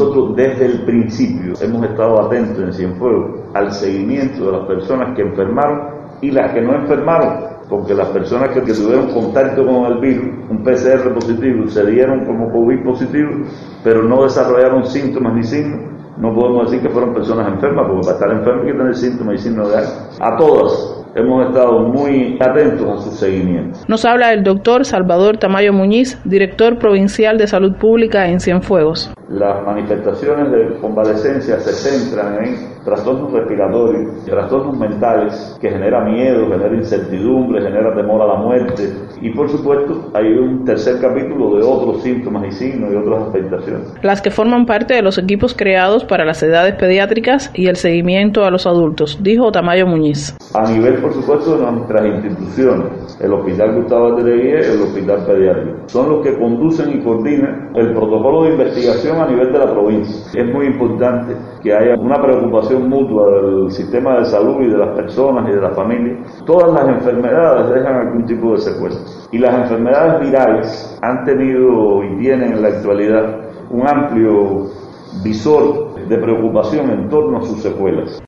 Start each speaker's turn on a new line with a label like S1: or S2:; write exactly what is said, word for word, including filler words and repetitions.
S1: nosotros desde el principio hemos estado atentos en Cienfuegos al seguimiento de las personas que enfermaron y las que no enfermaron, porque las personas que, que tuvieron contacto con el virus, un P C R positivo, se dieron como COVID positivo, pero no desarrollaron síntomas ni signos, no podemos decir que fueron personas enfermas, porque para estar enfermo hay que tener síntomas y signos de algo. A todas hemos estado muy atentos a su seguimiento.
S2: Nos habla el doctor Salvador Tamayo Muñiz, director provincial de Salud Pública en Cienfuegos.
S1: Las manifestaciones de convalescencia se centran en trastornos respiratorios, trastornos mentales, que genera miedo, genera incertidumbre, genera temor a la muerte. Y por supuesto hay un tercer capítulo de otros síntomas y signos y otras afectaciones.
S2: Las que forman parte de los equipos creados para las edades pediátricas y el seguimiento a los adultos, dijo Tamayo Muñiz.
S1: A nivel, por supuesto, de nuestras instituciones, el Hospital Gustavo Adreguía y el Hospital Pediátrico, son los que conducen y coordinan el protocolo de investigación a nivel de la provincia. Es muy importante que haya una preocupación mutua del sistema de salud y de las personas y de las familias. Todas las enfermedades dejan algún tipo de secuela. Y las enfermedades virales han tenido y tienen en la actualidad un amplio visor de preocupación en torno a sus secuelas.